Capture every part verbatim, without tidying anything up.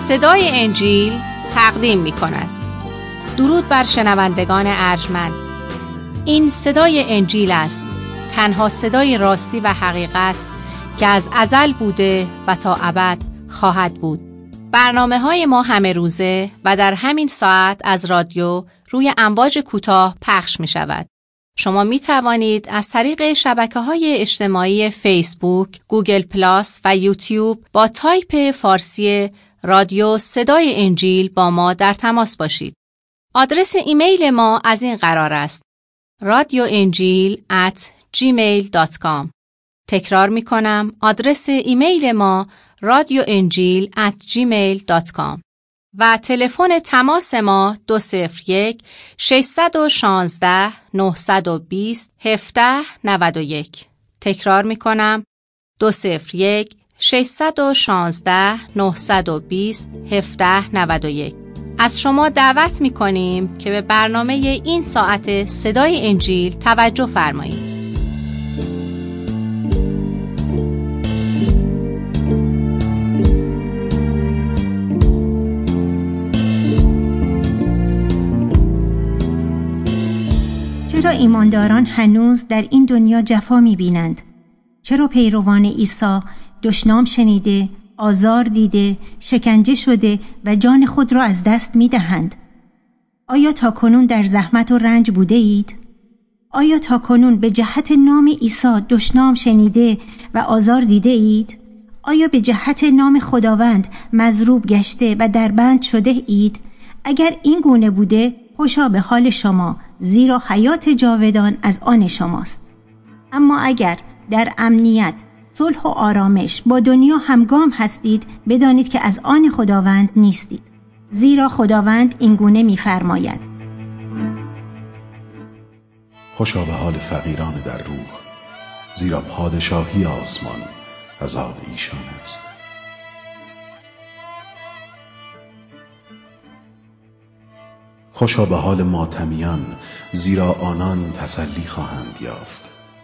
صدای انجیل تقدیم می کند. درود بر شنوندگان ارجمند. این صدای انجیل است، تنها صدای راستی و حقیقت که از ازل بوده و تا ابد خواهد بود. برنامه های ما همه روزه و در همین ساعت از رادیو روی امواج کوتاه پخش می شود. شما می توانید از طریق شبکه‌های اجتماعی فیسبوک، گوگل پلاس و یوتیوب با تایپ فارسی رادیو صدای انجیل با ما در تماس باشید. آدرس ایمیل ما از این قرار است: رادیو انجیل ات جیمیل دات کام. تکرار می کنم، آدرس ایمیل ما رادیو انجیل ات جیمیل دات کام و تلفن تماس ما دو صفر یک ششصد و شانزده نهصد و بیست هفده نود و یک. تکرار می کنم، دو صفر یک ششصد و شانزده نهصد و بیست هفده نود و یک. از شما دعوت می کنیم که به برنامه این ساعت صدای انجیل توجه فرمایید. چرا ایمانداران هنوز در این دنیا جفا می‌بینند؟ چرا پیروان عیسی دشنام شنیده، آزار دیده، شکنجه شده و جان خود را از دست می‌دهند؟ آیا تاکنون در زحمت و رنج بوده اید؟ آیا تاکنون به جهت نام عیسی دشنام شنیده و آزار دیده اید؟ آیا به جهت نام خداوند مضروب گشته و دربند شده اید؟ اگر این گونه بوده، خوشا به حال شما، زیرا حیات جاودان از آن شماست. اما اگر در امنیت، صلح و آرامش با دنیا همگام هستید، بدانید که از آن خداوند نیستید، زیرا خداوند این گونه می‌فرماید: خوشا به حال فقیران در روح، زیرا پادشاهی آسمان از آن ایشان است. خوشا به حال ماتمیان، زیرا آنان تسلی خواهند یافت.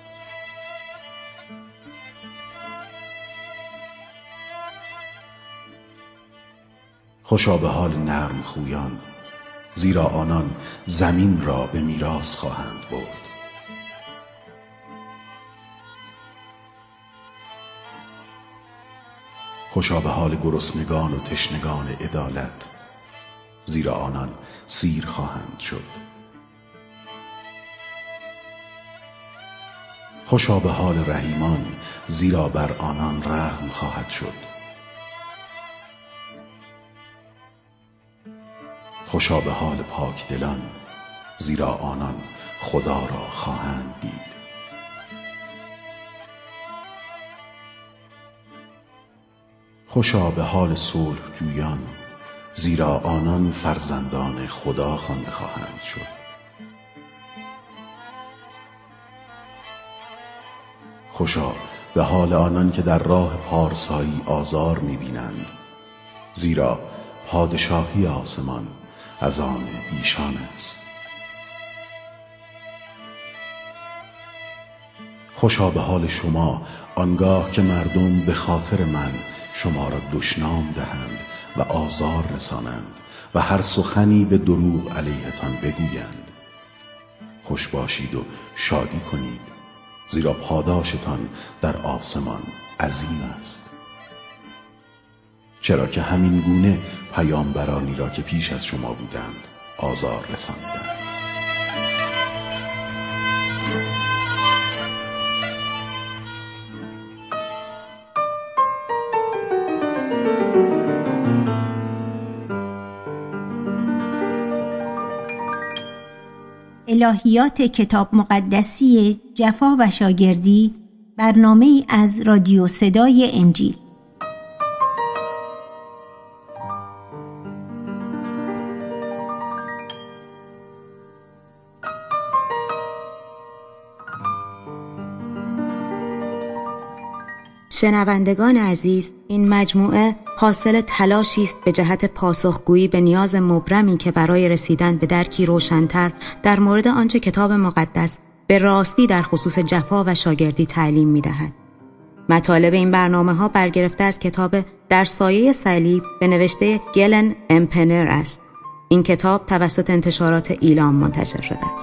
خوشا به حال نرم خویان، زیرا آنان زمین را به میراث خواهند برد. خوشا به حال گرسنگان و تشنگان عدالت، زیرا آنان سیر خواهند شد. خوشا به حال رحیمان، زیرا بر آنان رحم خواهد شد. خوشا به حال پاکدلان، زیرا آنان خدا را خواهند دید. خوشا به حال صلح جویان، زیرا آنان فرزندان خدا خوانده خواهند شد. خوشا به حال آنان که در راه پارسایی آزار می‌بینند، زیرا پادشاهی آسمان از آن ایشان است. خوشا به حال شما آنگاه که مردم به خاطر من شما را دشنام دهند و آزار رسانند و هر سخنی به دروغ علیهتان بگویند. خوش باشید و شادی کنید، زیرا پاداشتان در آسمان عظیم است. چرا که همین گونه پیامبرانی را که پیش از شما بودند آزار رساندند. الهیات کتاب مقدسی جفا و شاگردی، برنامه‌ای از رادیو صدای انجیل. شنوندگان عزیز، این مجموعه حاصل تلاشی است به جهت پاسخگویی به نیاز مبرمی که برای رسیدن به درکی روشن‌تر در مورد آنچه کتاب مقدس به راستی در خصوص جفا و شاگردی تعلیم می‌دهد. مطالب این برنامه‌ها برگرفته از کتاب در سایه صلیب به نوشته گلن امپنر است. این کتاب توسط انتشارات ایلام منتشر شده است.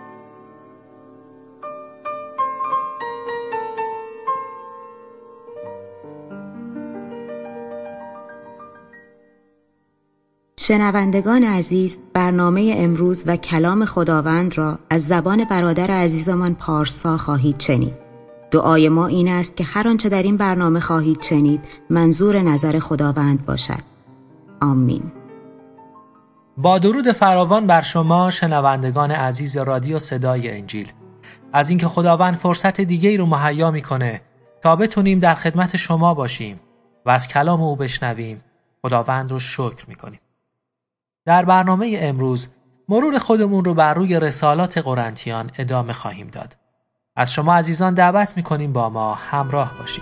شنوندگان عزیز، برنامه امروز و کلام خداوند را از زبان برادر عزیزمان پارسا خواهید شنید. دعای ما این است که هر آنچه در این برنامه خواهید شنید منظور نظر خداوند باشد. آمین. با درود فراوان بر شما شنوندگان عزیز رادیو صدای انجیل، از اینکه خداوند فرصت دیگه‌ای رو مهیا می‌کنه تا بتونیم در خدمت شما باشیم و از کلام او بشنویم، خداوند رو شکر می‌کنیم. در برنامه امروز مرور خودمون رو بر روی رسالات قرنتیان ادامه خواهیم داد. از شما عزیزان دعوت می‌کنیم با ما همراه باشید.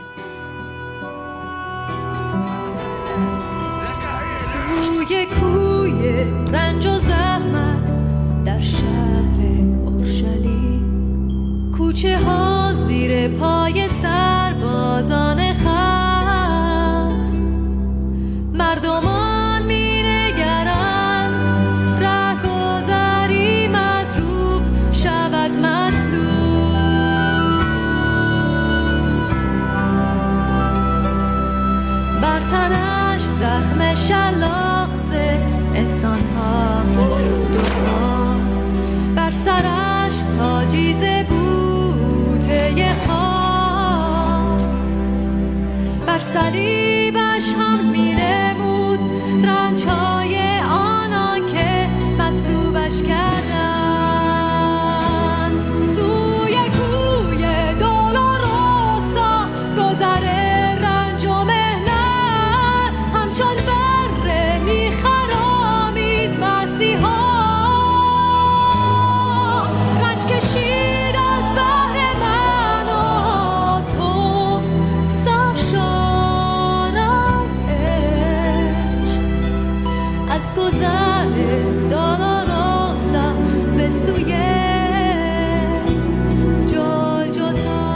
روی کوی رنج و زحمت در شهر اورشلیم، کوچه ها زیر پای سربازان خصم، مردمان می‌نگرند رهگذری مضروب شود مصلوب، بر تنش زخم شلاق احسان ها ها، بر سرش تاجی ز بوته خاک، بر صلیبش هم می نمود رنج های آنان که مصلوبش کردن. سوی کوی دولوروسا گذر رنج و مهنت، همچون بره می خرامید مسیحا، رنج کشید از بهر من و تو، سرشار از عشق، از گذر دولوروسا به سوی جلجتا.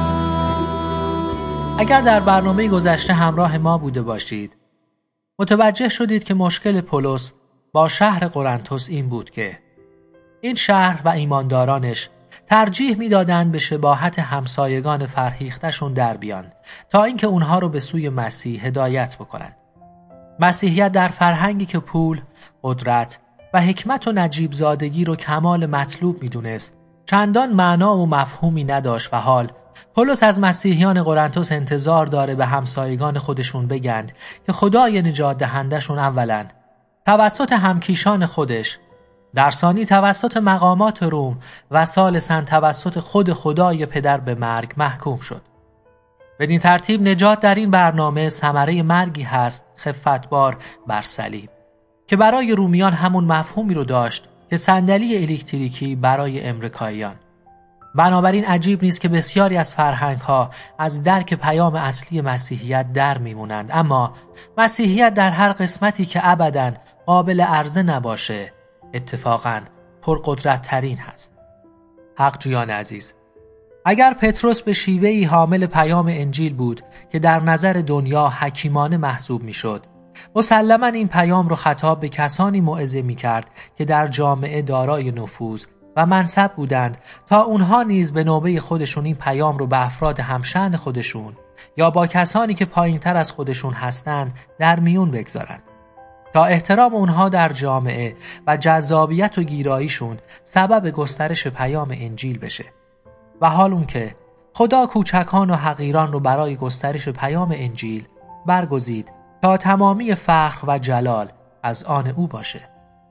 اگر در برنامه گذشته همراه ما بوده باشید، متوجه شدید که مشکل پولس با شهر قرنتس این بود که این شهر و ایماندارانش ترجیح میدادند به شباهت همسایگان فرهیختشون در بیان تا اینکه اونها رو به سوی مسیح هدایت بکنند. مسیحیت در فرهنگی که پول، قدرت و حکمت و نجیب زادگی رو کمال مطلوب میدونست، چندان معنا و مفهومی نداشت و حال پولس از مسیحیان قرنتس انتظار داره به همسایگان خودشون بگند که خدای نجات دهندشون اولاً توسط همکیشان خودش، در ثانی توسط مقامات روم و ثالثاً توسط خود خدای پدر به مرگ محکوم شد. بدین ترتیب نجات در این برنامه ثمره مرگی هست خفتبار بر صلیب، که برای رومیان همون مفهومی رو داشت که صندلی الکتریکی برای امریکاییان. بنابراین عجیب نیست که بسیاری از فرهنگ‌ها از درک پیام اصلی مسیحیت در میمونند، اما مسیحیت در هر قسمتی که ابداً قابل عرضه نباشه اتفاقاً پرقدرت ترین هست. حق جویان عزیز، اگر پتروس به شیوهی حامل پیام انجیل بود که در نظر دنیا حکیمانه محسوب میشد، مسلماً این پیام رو خطاب به کسانی موعظه میکرد که در جامعه دارای نفوذ و منصب بودند تا اونها نیز به نوبه خودشون این پیام رو به افراد همشأن خودشون یا با کسانی که پایینتر از خودشون هستند در میون بگذارند، تا احترام اونها در جامعه و جذابیت و گیراییشون سبب گسترش پیام انجیل بشه. و حال اون که خدا کوچکان و حقیران رو برای گسترش پیام انجیل برگزید تا تمامی فخر و جلال از آن او باشه.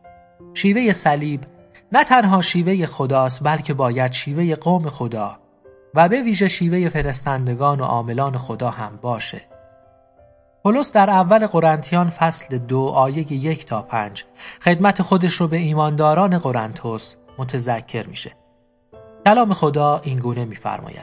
شیوه صلیب نه تنها شیوه خداست، بلکه باید شیوه قوم خدا و به ویژه شیوه فرستندگان و عاملان خدا هم باشه. پولس در اول قرنتیان فصل دو آیه یک تا پنج خدمت خودش رو به ایمانداران قرنتس متذکر میشه. کلام خدا این گونه میفرماید: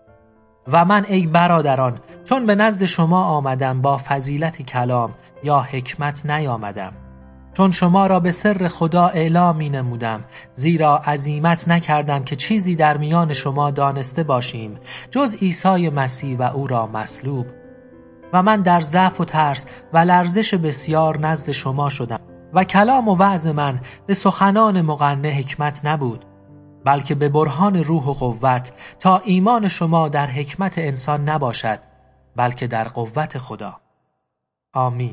و من ای برادران چون به نزد شما آمدم با فضیلت کلام یا حکمت نیامدم، چون شما را به سر خدا اعلام می نمودم، زیرا عزیمت نکردم که چیزی در میان شما دانسته باشیم جز عیسی مسیح و او را مصلوب. و من در ضعف و ترس و لرزش بسیار نزد شما شدم و کلام و وعظ من به سخنان مقنع حکمت نبود، بلکه به برهان روح و قوت، تا ایمان شما در حکمت انسان نباشد بلکه در قوت خدا. آمین.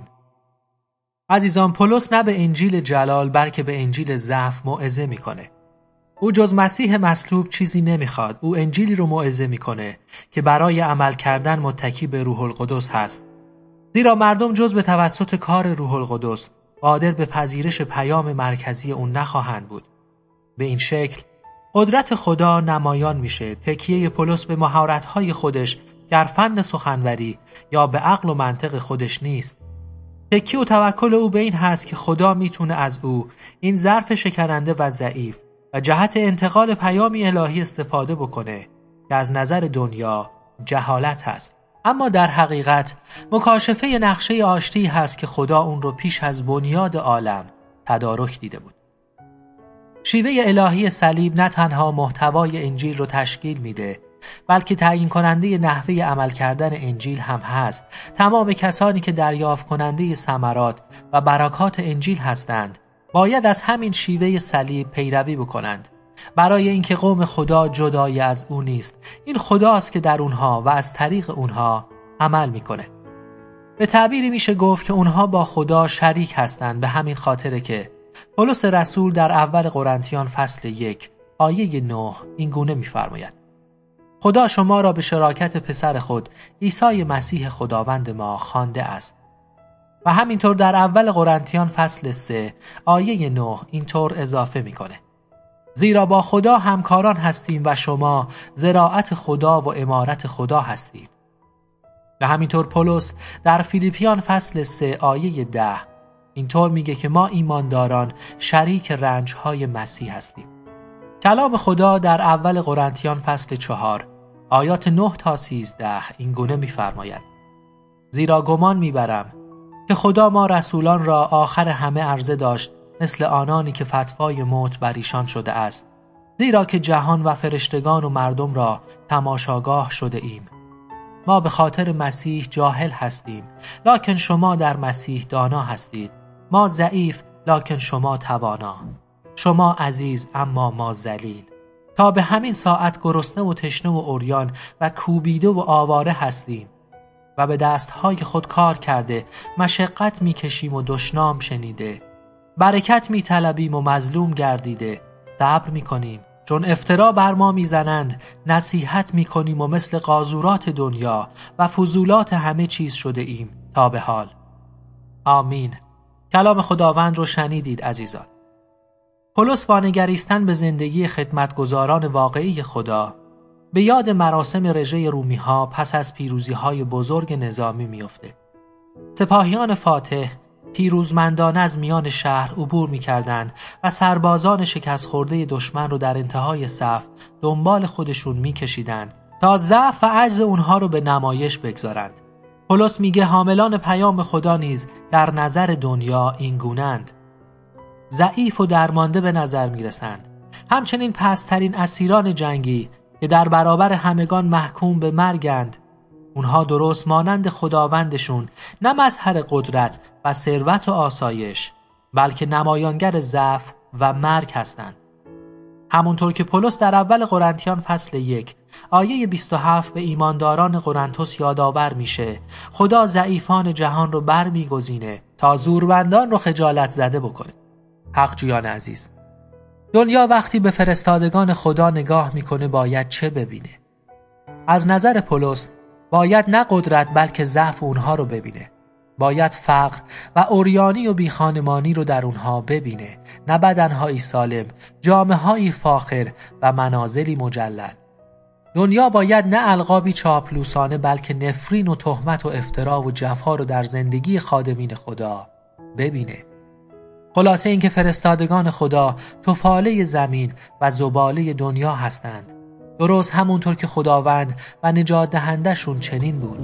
عزیزان، پولس نه به انجیل جلال بلکه به انجیل ضعف موعظه میکنه. او جز مسیح مصلوب چیزی نمیخواد. او انجیلی رو موعظه میکنه که برای عمل کردن متکی به روح القدس هست. زیرا مردم جز به توسط کار روح القدس قادر به پذیرش پیام مرکزی اون نخواهند بود. به این شکل قدرت خدا نمایان میشه. تکیه پولس به مهارت‌های خودش در فن سخنوری یا به عقل و منطق خودش نیست. تکیه و توکل او به این هست که خدا میتونه از او، این ظرف شکننده و ضعیف، و جهت انتقال پیامی الهی استفاده بکنه که از نظر دنیا جهالت هست، اما در حقیقت مکاشفه نقشه آشتی هست که خدا اون رو پیش از بنیاد عالم تدارک دیده بود. شیوه الهی صلیب نه تنها محتوای انجیل رو تشکیل میده، بلکه تعیین کننده نحوه عمل کردن انجیل هم هست. تمام کسانی که دریافت کننده ثمرات و برکات انجیل هستند باید از همین شیوه صلیب پیروی بکنند، برای اینکه قوم خدا جدای از او نیست. این خداست که در اونها و از طریق اونها عمل میکنه. به تعبیری میشه گفت که اونها با خدا شریک هستند. به همین خاطره که پولس رسول در اول قرنتیان فصل یک آیه نه این گونه میفرماید: خدا شما را به شراکت پسر خود عیسی مسیح خداوند ما خوانده است. و همینطور در اول قرنتیان فصل سه آیه نه اینطور اضافه میکنه: زیرا با خدا همکاران هستیم و شما زراعت خدا و عمارت خدا هستید. و همینطور پولس در فیلیپیان فصل سه آیه ده اینطور میگه که ما ایمانداران شریک رنجهای مسیح هستیم. کلام خدا در اول قرنتیان فصل چهار آیات نه تا سیزده این گونه میفرماید: زیرا گمان میبرم که خدا ما رسولان را آخر همه عرضه داشت، مثل آنانی که فتوای موت بر ایشان شده است، زیرا که جهان و فرشتگان و مردم را تماشاگاه شده ایم. ما به خاطر مسیح جاهل هستیم، لکن شما در مسیح دانا هستید. ما ضعیف، لکن شما توانا. شما عزیز، اما ما ذلیل. تا به همین ساعت گرسنه و تشنه و عریان و کوبیده و آواره هستیم و به دستهای خود کار کرده مشقت میکشیم و دشنام شنیده، برکت میطلبیم و مظلوم گردیده، صبر میکنیم چون افترا بر ما میزنند، نصیحت میکنیم و مثل قاذورات دنیا و فضولات همه چیز شده ایم تا به حال. آمین. کلام خداوند رو شنیدید عزیزان. پولس با نگریستن به زندگی خدمتگزاران واقعی خدا به یاد مراسم رژه رومی ها پس از پیروزی های بزرگ نظامی میفته. سپاهیان فاتح پیروزمندانه از میان شهر عبور می‌کردند و سربازان شکست خورده دشمن رو در انتهای صف دنبال خودشون می‌کشیدند تا ضعف و عجز اونها رو به نمایش بگذارند. پولس میگه حاملان پیام خدا نیز در نظر دنیا این گونند، ضعیف و درمانده به نظر میرسند. همچنین پست‌ترین اسیران جنگی که در برابر همگان محکوم به مرگند، اونها درست مانند خداوندشون نه مظهر قدرت و ثروت و آسایش، بلکه نمایانگر ضعف و مرگ هستند. همونطور که پولس در اول قرنتیان فصل یک آیه بیست و هفت به ایمانداران قرنتوس یادآور میشه، خدا ضعیفان جهان رو برمیگزینه تا زورمندان رو خجالت زده بکنه. حق جویان عزیز، دنیا وقتی به فرستادگان خدا نگاه میکنه باید چه ببینه؟ از نظر پولس باید نه قدرت بلکه ضعف اونها رو ببینه. باید فقر و عریانی و بیخانمانی رو در اونها ببینه، نه بدنهایی سالم، جامه‌هایی فاخر و منازلی مجلل. دنیا باید نه القابی چاپلوسانه بلکه نفرین و تهمت و افترا و جفا رو در زندگی خادمین خدا ببینه. خلاصه این که فرستادگان خدا طفاله زمین و زباله دنیا هستند، درست همونطور که خداوند و نجات دهنده شون چنین بود.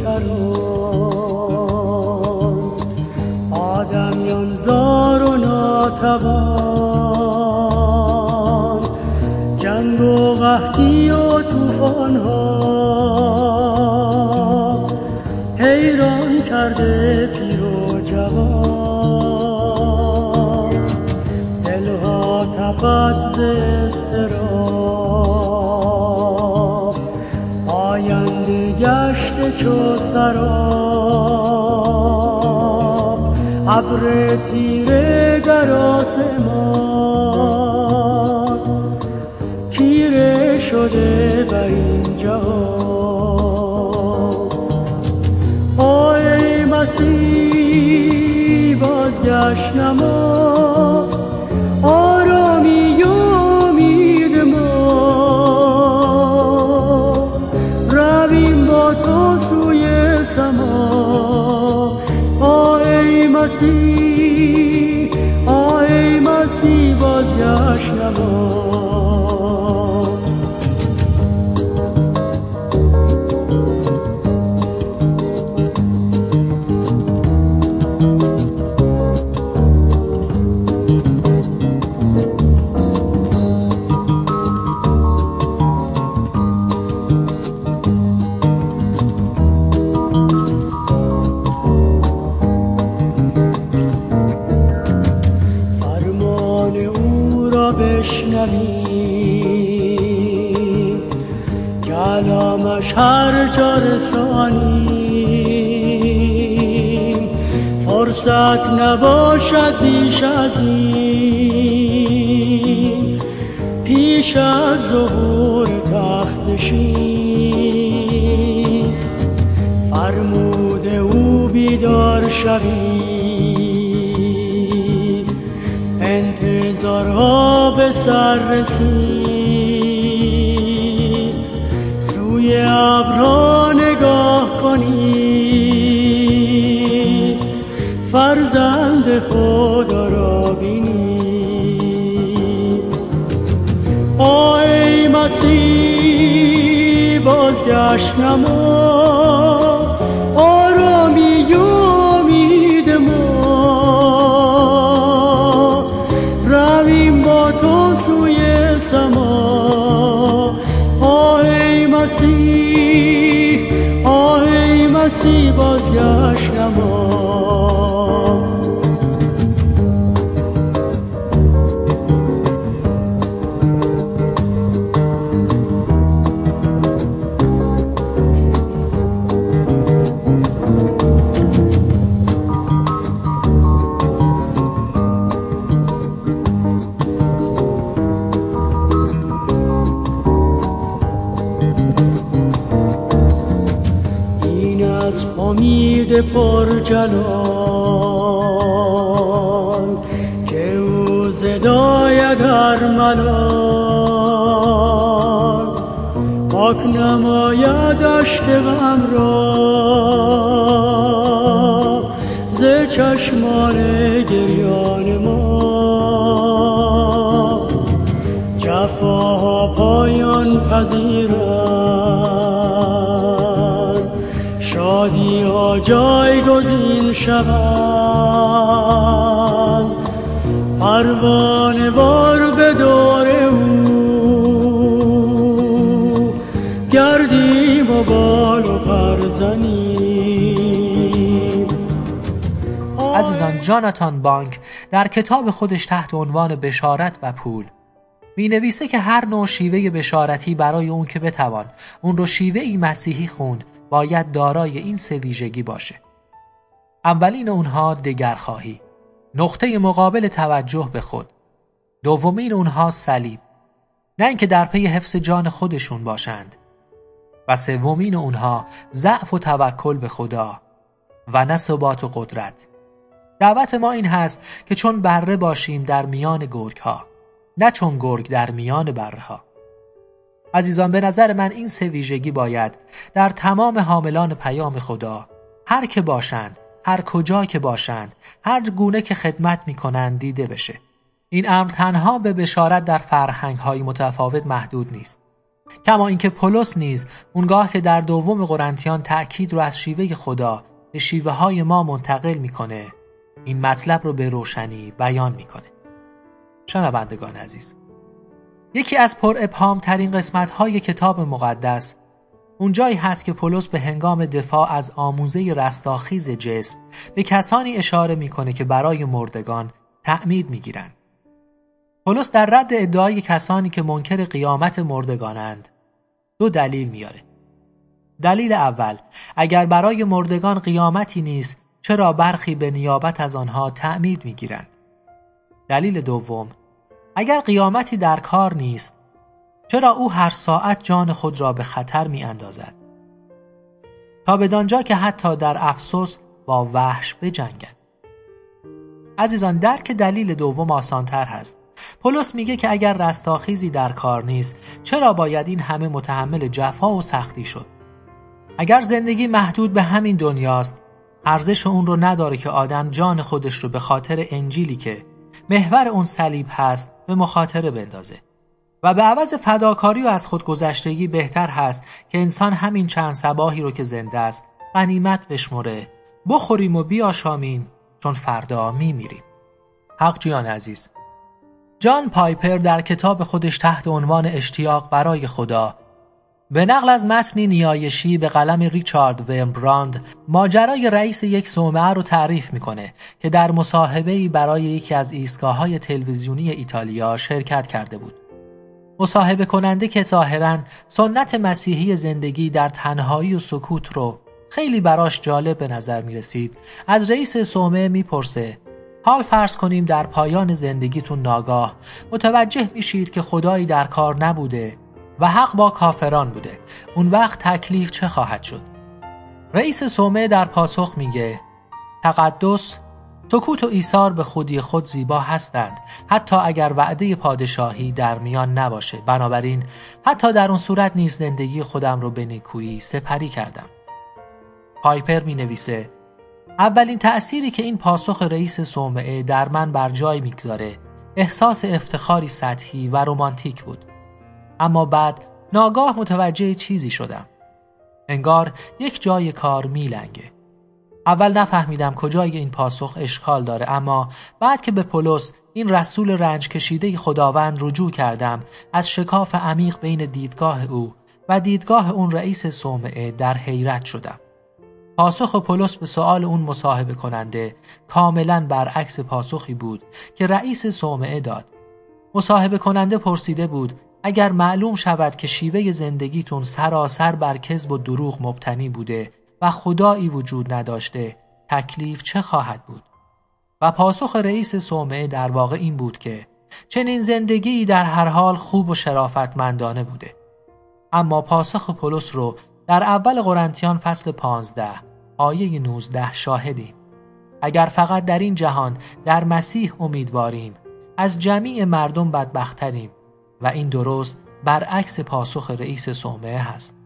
بیکران، آدمیان زار و ناتوان، جنگ و قحطی و طوفان ها حیران کرده پیر و جوان، دلها تپد ز اضطراب، آینده گشته چو سراب، ابر تیره در آسمان چیره شده بر این جهان. ای مسیح بازگشت نما، آرامی و امید ما، رویم با تو سوی سما. ای مسیح، ای مسیح بازگشت نما. بشنویم کلامش هر جا رسانیم، فرصت نباشد بیش از این، پیش از ظهور تخت نشین. فرمود او بیدار شوید، انتظارها به سر رسید، سوی ابرها نگاه کنید، فرزند خدا را بینید. ای مسیح بازگشت نما، آرامی و امید ما، رویم با تو سوی سما. ای مسیح، ای مسیح بازگشت نما. امید پر جلال که او زدای در ملال، پاک نماید اشک غم را ز چشمان گریان ما. جفاها پایان پذیرد، شادی ها جایگزین شوند، پروانه وار به دور او گردیم و بال و پر زنیم. عزیزان، جاناتان بانک در کتاب خودش تحت عنوان بشارت و پول می نویسه که هر نوع شیوه بشارتی برای اون که بتوان اون رو شیوهی مسیحی خوند باید دارای این سه ویژگی باشه. اولین اونها دگرخواهی، نقطه مقابل توجه به خود. دومین اونها صلیب، نه اینکه در پی حفظ جان خودشون باشند. و سومین اونها ضعف و توکل به خدا و نه ثبات و قدرت. دعوت ما این هست که چون بره باشیم در میان گرگ ها، نه چون گرگ در میان بره ها. عزیزان، به نظر من این سه ویژگی باید در تمام حاملان پیام خدا، هر که باشند، هر کجا که باشند، هر گونه که خدمت میکنند دیده بشه. این امر تنها به بشارت در فرهنگ‌های متفاوت محدود نیست. کما اینکه پولس نیز اونگاه که در دوم قرنتیان تأکید رو از شیوه خدا به شیوه های ما منتقل میکنه، این مطلب رو به روشنی بیان میکنه. شنوندگان عزیز، یکی از پر ابهام ترین قسمت های کتاب مقدس اونجایی هست که پولس به هنگام دفاع از آموزه رستاخیز جسم به کسانی اشاره میکنه که برای مردگان تعمید میگیرند. پولس در رد ادعای کسانی که منکر قیامت مردگانند دو دلیل میاره. دلیل اول، اگر برای مردگان قیامتی نیست چرا برخی به نیابت از آنها تعمید میگیرند؟ دلیل دوم، اگر قیامتی در کار نیست چرا او هر ساعت جان خود را به خطر می اندازد تا بدانجا که حتی در افسوس با وحش بجنگد؟ عزیزان، درک دلیل دوم آسانتر هست. پولس میگه که اگر رستاخیزی در کار نیست چرا باید این همه متحمل جفا و سختی شد؟ اگر زندگی محدود به همین دنیاست، ارزش اون رو نداره که آدم جان خودش رو به خاطر انجیلی که محور اون صلیب هست به مخاطره بندازه. و به عوض فداکاری و از خودگذشتگی بهتر هست که انسان همین چند صباحی رو که زنده است غنیمت بشمره، بخوریم و بیاشامیم چون فردا میمیریم. حق جویان عزیز، جان پایپر در کتاب خودش تحت عنوان اشتیاق برای خدا به نقل از متنی نیایشی به قلم ریچارد ویمبراند ماجرای رئیس یک صومعه رو تعریف میکنه که در مصاحبه‌ای برای یکی از ایستگاه‌های تلویزیونی ایتالیا شرکت کرده بود. مصاحبه کننده که ظاهراً سنت مسیحی زندگی در تنهایی و سکوت رو خیلی براش جالب به نظر می رسید، از رئیس صومعه می پرسه حال فرض کنیم در پایان زندگیتون ناگاه متوجه میشید که خدایی در کار نبوده و حق با کافران بوده، اون وقت تکلیف چه خواهد شد؟ رئیس صومعه در پاسخ میگه تقدس، سکوت و ایثار به خودی خود زیبا هستند، حتی اگر وعده پادشاهی در میان نباشه. بنابراین حتی در اون صورت نیز زندگی خودم رو به نیکویی سپری کردم. پایپر می نویسه اولین تأثیری که این پاسخ رئیس صومعه در من بر جای میگذاره احساس افتخاری سطحی و رمانتیک بود. اما بعد ناگاه متوجه چیزی شدم. انگار یک جای کار میلنگه. اول نفهمیدم کجای این پاسخ اشکال داره، اما بعد که به پولس، این رسول رنج کشیده خداوند، رجوع کردم، از شکاف عمیق بین دیدگاه او و دیدگاه اون رئیس صومعه در حیرت شدم. پاسخ پولس به سؤال اون مصاحبه کننده کاملاً برعکس پاسخی بود که رئیس صومعه داد. مصاحبه کننده پرسیده بود اگر معلوم شود که شیوه زندگیتون سراسر بر کذب و دروغ مبتنی بوده و خدایی وجود نداشته، تکلیف چه خواهد بود؟ و پاسخ رئیس صومعه در واقع این بود که چنین زندگی در هر حال خوب و شرافتمندانه بوده. اما پاسخ پولس رو در اول قرنتیان فصل پانزده آیه نوزده شاهدیم. اگر فقط در این جهان در مسیح امیدواریم، از جمیع مردم بدبختریم و این درست برعکس پاسخ رئیس صومعه هست.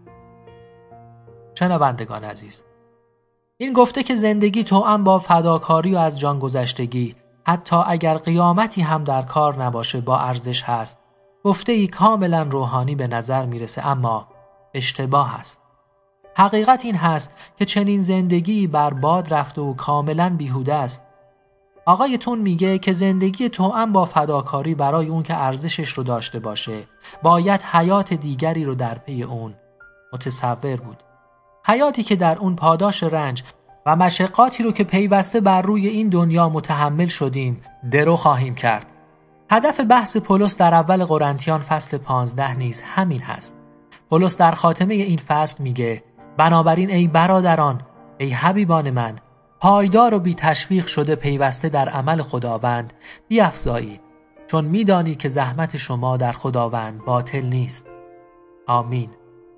شنوندگان عزیز، این گفته که زندگی توأم با فداکاری و از جان گذشتگی حتی اگر قیامتی هم در کار نباشه با ارزش هست، گفته ای کاملا روحانی به نظر میرسه، اما اشتباه است. حقیقت این هست که چنین زندگی برباد رفته و کاملا بیهوده است. آقای تون میگه که زندگی توأم با فداکاری برای اون که ارزشش رو داشته باشه باید حیات دیگری رو در پی اون متصور بود، حیاتی که در اون پاداش رنج و مشقاتی رو که پیوسته بر روی این دنیا متحمل شدیم درو خواهیم کرد. هدف بحث پولس در اول قرنتیان فصل پانزده نیز همین هست. پولس در خاتمه این فصل میگه بنابراین ای برادران، ای حبیبان من، پایدار و بی تشویق شده پیوسته در عمل خداوند بیفزایید، چون میدانی که زحمت شما در خداوند باطل نیست. آمین.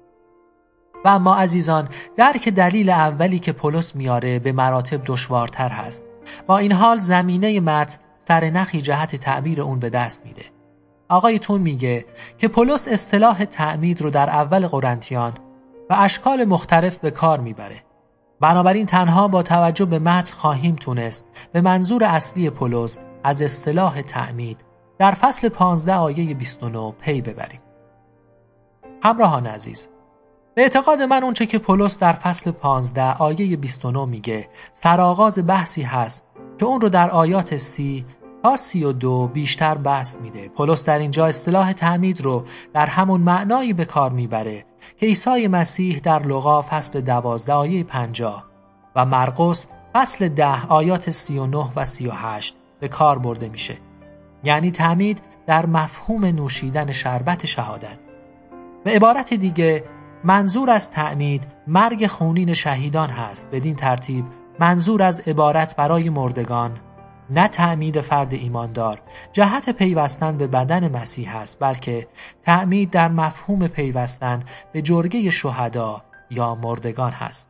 و اما عزیزان، درک دلیل اولی که پولس میاره به مراتب دشوارتر هست. با این حال زمینه متن سرنخی جهت تعبیر اون به دست میده. آقای تون میگه که پولس اصطلاح تعمید رو در اول قرنتیان و اشکال مختلف به کار میبره. بنابراین تنها با توجه به متن خواهیم تونست به منظور اصلی پولس از اصطلاح تعمید در فصل پانزده آیه بیست و نه پی ببریم. همراهان عزیز، به اعتقاد من اونچه که پولس در فصل پانزده آیه بیست و نه میگه سرآغاز بحثی هست که اون رو در آیات سی تا سی و دو بیشتر بسط میده. پولس در اینجا اصطلاح تعمید رو در همون معنایی به کار میبره که عیسی مسیح در لوقا فصل دوازده آیه پنجاه و مرقس فصل ده آیات سی و نه و سی و هشت به کار برده میشه. یعنی تعمید در مفهوم نوشیدن شربت شهادت. به عبارت دیگه منظور از تعمید مرگ خونین شهیدان هست. بدین ترتیب منظور از عبارت برای مردگان نه تعمید فرد ایماندار جهت پیوستن به بدن مسیح است، بلکه تعمید در مفهوم پیوستن به جرگه شهدا یا مردگان هست.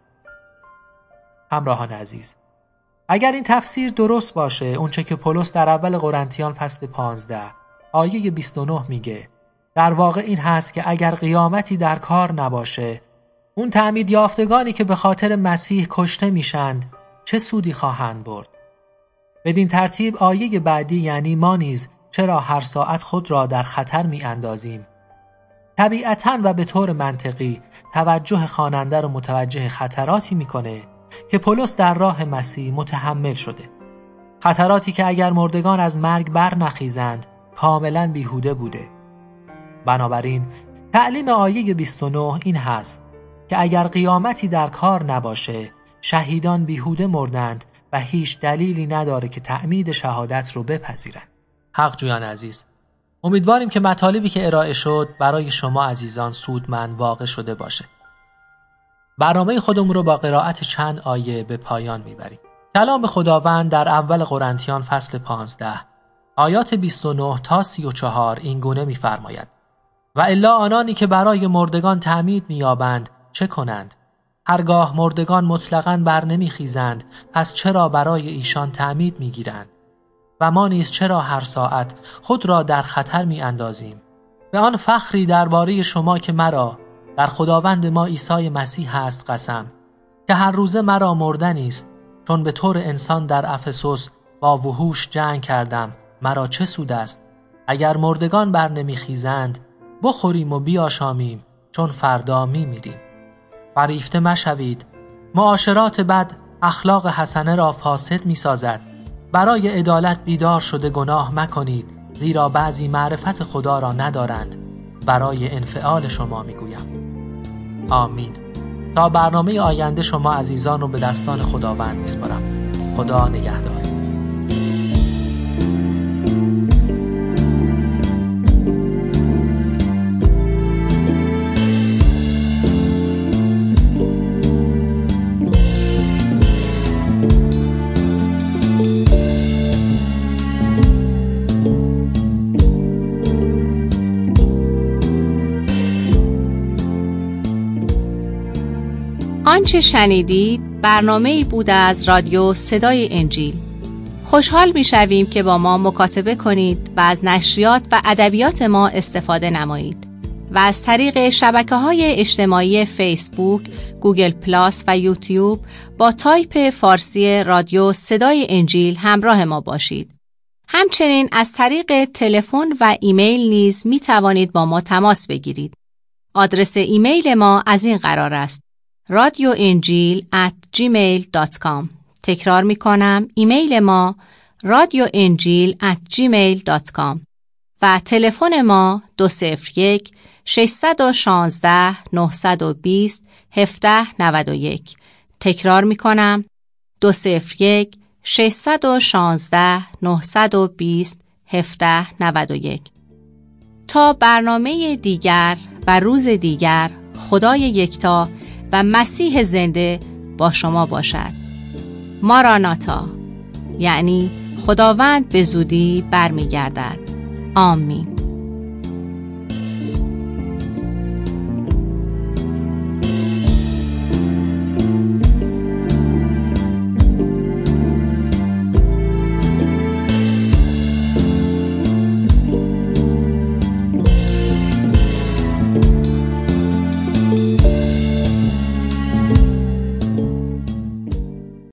همراهان عزیز، اگر این تفسیر درست باشه، اونچه که پولس در اول قرنتیان فصل پانزده آیه بیست و نه میگه در واقع این هست که اگر قیامتی در کار نباشه، اون تعمید یافتگانی که به خاطر مسیح کشته میشند چه سودی خواهند برد؟ بدین ترتیب آیه بعدی یعنی ما نیز چرا هر ساعت خود را در خطر می اندازیم، طبیعتاً و به طور منطقی توجه خواننده رو متوجه خطراتی میکنه که پولس در راه مسیح متحمل شده. خطراتی که اگر مردگان از مرگ بر نخیزند کاملاً بیهوده بوده. بنابراین تعلیم آیه بیست و نه این هست که اگر قیامتی در کار نباشه، شهیدان بیهوده مردند و هیچ دلیلی نداره که تعمید شهادت رو بپذیرند. حق جویان عزیز، امیدواریم که مطالبی که ارائه شد برای شما عزیزان سودمند واقع شده باشه. برنامه خودمون رو با قرائت چند آیه به پایان میبریم. کلام خداوند در اول قرنتیان فصل پانزده آیات بیست و نه تا سی و چهار این گونه میفرماید: و الا آنانی که برای مردگان تعمید مییابند چه کنند؟ هرگاه مردگان مطلقاً بر نمیخیزند، پس چرا برای ایشان تعمید میگیرند؟ و ما نیز چرا هر ساعت خود را در خطر می اندازیم؟ به آن فخری درباره شما که مرا در خداوند ما عیسی مسیح هست قسم، که هر روزه مرا مردنی است، چون به طور انسان در افسوس با وحوش جنگ کردم. مرا چه سود است؟ اگر مردگان بر نمیخیزند بخوریم و بیاشامیم، چون فردا می میریم. فریفته مشوید، معاشرات بد اخلاق حسنه را فاسد می سازد. برای عدالت بیدار شده گناه مکنید، زیرا بعضی معرفت خدا را ندارند. برای انفعال شما می گویم. آمین. تا برنامه آینده شما عزیزان رو به دستان خداوند می سپارم. خدا نگهدار. آنچه شنیدید برنامه‌ای بود از رادیو صدای انجیل. خوشحال می‌شویم که با ما مکاتبه کنید و از نشریات و ادبیات ما استفاده نمایید و از طریق شبکه‌های اجتماعی فیسبوک، گوگل پلاس و یوتیوب با تایپ فارسی رادیو صدای انجیل همراه ما باشید. همچنین از طریق تلفن و ایمیل نیز می‌توانید با ما تماس بگیرید. آدرس ایمیل ما از این قرار است: رادیو انجیل ات جیمیل دات کام. تکرار می کنم، ایمیل ما رادیو انجیل ات جیمیل دات کام و تلفن ما دو صفر یک شش یک شش نه دو صفر هفت نه یک. تکرار می کنم، دو صفر یک شش یک شش نه دو صفر هفت نه یک. تا برنامه دیگر و روز دیگر، خدای یکتا و مسیح زنده با شما باشد. ماراناتا، یعنی خداوند به زودی برمیگردد. آمین.